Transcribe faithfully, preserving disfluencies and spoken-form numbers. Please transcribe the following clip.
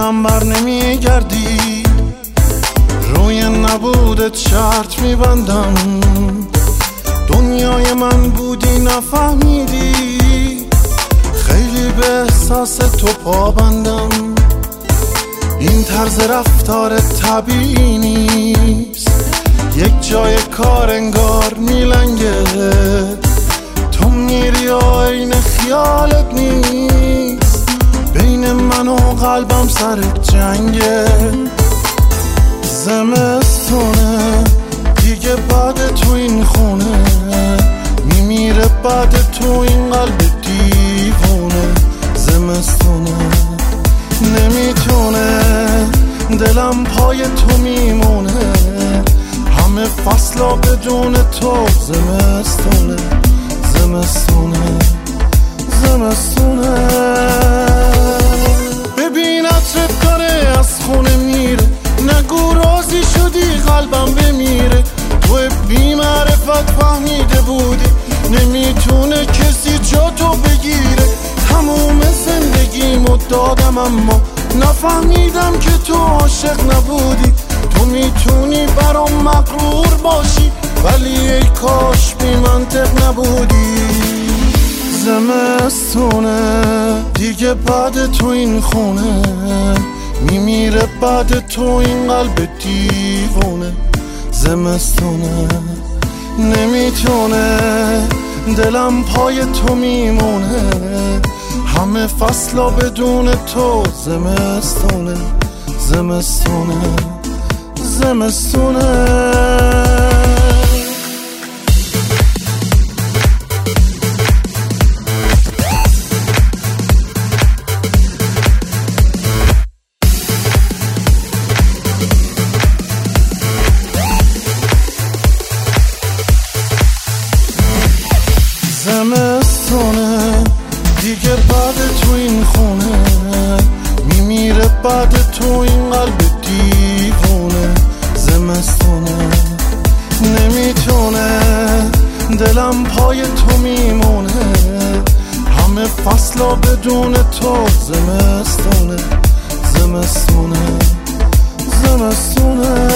دلم بر نمی گردی، روی نبودت شرط میبندم. دنیای من بودی نفهمیدی، خیلی به احساس تو پابندم. این طرز رفتار طبیعی نیست، یک جای کار انگار میلنگه. تو میری و عین خیالت نیست، بین من و قلبم سر جنگه. زمستونه دیگه بعد تو این خونه، میمیره بعد تو این قلب دیوونه. زمستونه نمیتونه دلم پای تو میمونه، همه فصلا بدون تو. زمستونه زمستونه زمستونه ببین عطرت داره از خونه میره، نگو راضی شدی قلبم بمیره. تو بی معرفت فهمیده بودی نمیتونه کسی جا تو بگیره. تموم زندگیمو دادم اما نفهمیدم که تو عاشق نبودی. تو میتونی برام مغرور باشی ولی ای کاش بی منطق نبودی. زمستونه دیگه بعد تو این خونه، میمیره بعد تو این قلب دیوونه. زمستونه نمیتونه دلم پای تو میمونه، همه فصلا بدون تو. زمستونه زمستونه زمستونه زمستونه دیگه بعد تو این خونه، میمیره بعد تو این قلب دیوونه. زمستونه نمیتونه دلم پای تو میمونه، همه فصلا بدون تو. زمستونه زمستونه زمستونه